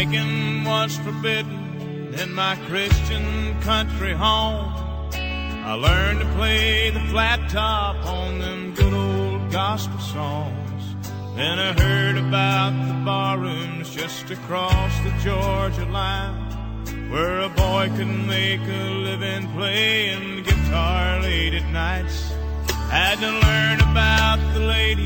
Drinking was forbidden in my Christian country home. I learned to play the flat top on them good old gospel songs. Then I heard about the bar rooms just across the Georgia line, where a boy could make a living playing guitar late at nights. Had to learn about the ladies